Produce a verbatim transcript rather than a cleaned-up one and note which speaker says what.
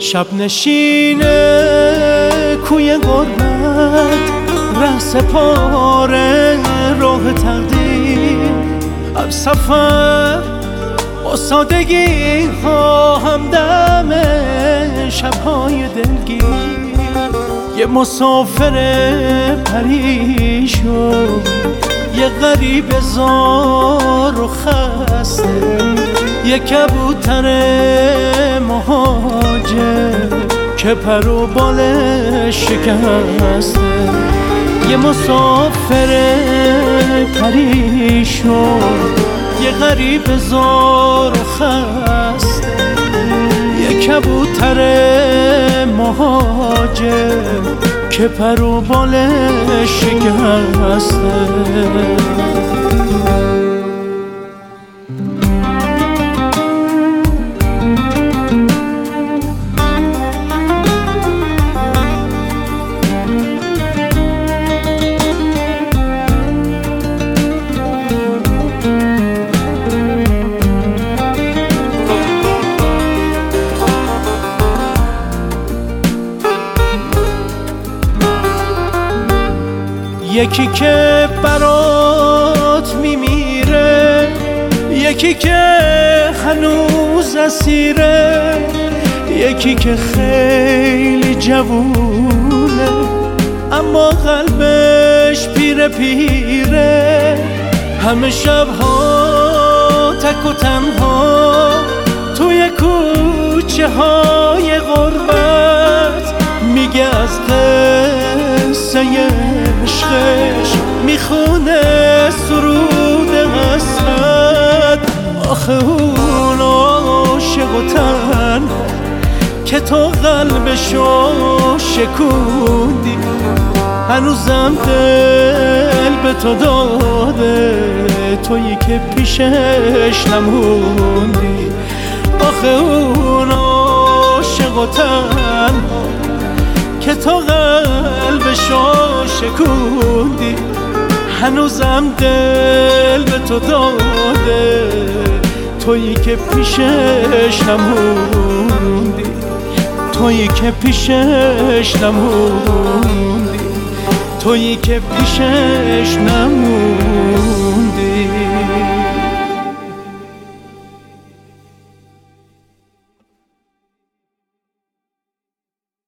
Speaker 1: شب نشین کوی غربت ره سپاره راه تقدیر هم سفر با سادگی ها همدم شبهای دلگیر یه مسافر پریشون یه غریب زار و خسته یه کبوتر مهاجر که پر و بالش شکسته یه مسافر پریشون یه غریب زار و خسته یه کبوتر مهاجر که پر و بالش شکسته یکی که برات میمیره یکی که هنوز اسیره یکی که خیلی جوونه اما قلبش پیره پیره همه شبها تک و تنها توی کوچه های غربت میگه از قصه عشقش میخونه سرود حسرت آخه اون عاشق و تن که تو قلبشو شکوندی هنوزم دل به تو داده تویی که پیشش نموندی آخه اون عاشق و تن که تو قلبشو شکوندی هنوزم دل به تو داده تویی که پیشش نموندی تویی که پیشش نموندی تویی که پیشش نموندی